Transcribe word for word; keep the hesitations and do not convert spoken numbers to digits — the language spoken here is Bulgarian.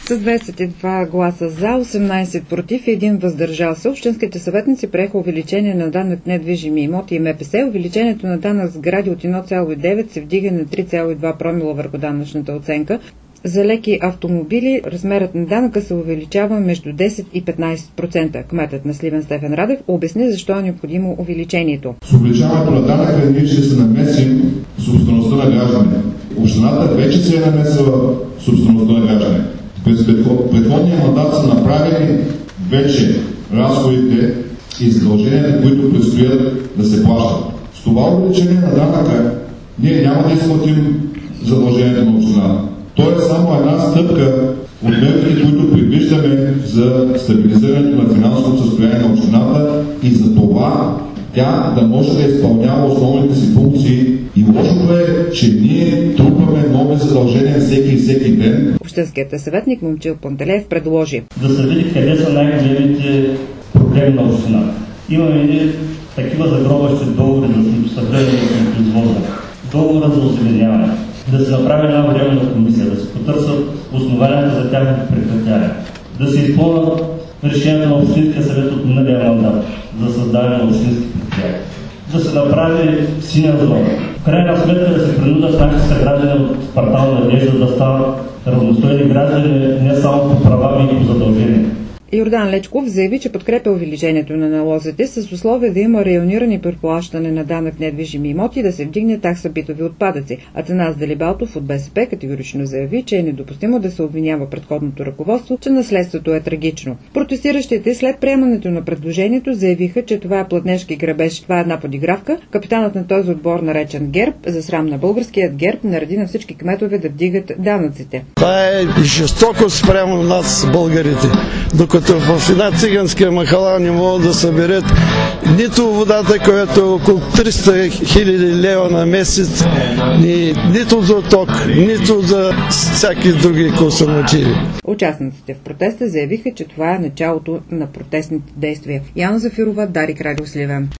С двадесет и два гласа за, осемнадесет против и един въздържал се, общинските съветници приеха увеличение на данък недвижими имоти и М П С. Увеличението на данък сгради от едно цяло и девет се вдига на три цяло и два промила върху данъчната оценка. За леки автомобили размерът на данъка се увеличава между десет и петнадесет процента. Кметът на Сливен Стефан Радев обясни защо е необходимо увеличението. С увеличаването на данъка ние ще се намесим собствеността на гражданите. Общината вече се е намесила собствеността на гражданите. През предходния мандат са направени вече разходите и задълженията, които предстоят да се плащат. С това увеличение на данъка ние няма да изплатим задължението на общината. То е само една стъпка от мерките, които предвиждаме за стабилизирането на финансовото състояние на общината и за това тя да може да изпълнява основните си функции. И лошото е, че ние трупаме нови задължения всеки и всеки ден. Общинският съветник Момчил Пантелеев предложи да се види къде са най-големите проблеми на общината. Имаме ли такива загробващи договори за сметосъбиране и производство, договора за озеленяване, да се направи една временна комисия, да се потърсят основанията за тяхното прекратяване, да се изпълнят решението на Общинския съвет от миналия мандат за създаване на общински предприятия, да се направи синя зона. В крайна сметка да се принудят нашите съграждани от квартал Надежда да стават равностойни граждани не само по права, но и по задължения. Йордан Лечков заяви, че подкрепя увеличението на налозите с условие да има районирани при плащане на данък недвижими имоти и да се вдигне такса битови отпадъци. Атанас Далибалтов от Б С П категорично заяви, че е недопустимо да се обвинява предходното ръководство, че наследството е трагично. Протестиращите след приемането на предложението заявиха, че това е платнешки грабеж. Това е една подигравка. Капитанът на този отбор, наречен ГЕРБ, за срам на българският ГЕРБ, нареди на всички кметове да вдигат данъците. Това е жестоко спрямо нас, българите. Докато в една циганска махала не могат да съберат нито водата, която е около триста хиляди лева на месец, ни, нито за ток, нито за всяки други консумативи. Участниците в протеста заявиха, че това е началото на протестните действия. Яна Зафирова, Дарик, Радио Сливен.